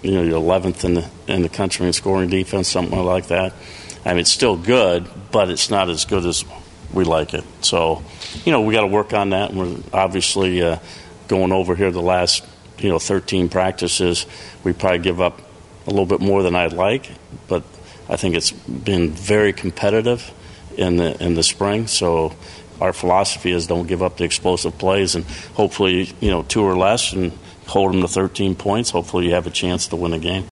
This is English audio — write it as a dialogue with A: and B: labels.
A: you're 11th in the country in scoring defense, something like that. I mean, it's still good, but it's not as good as we like it. So, we got to work on that, and we're obviously going over here the last 13 practices. We probably give up a little bit more than I'd like, but I think it's been very competitive in the spring. So our philosophy is don't give up the explosive plays, and hopefully 2 or less and hold them to 13 points. Hopefully you have a chance to win a game.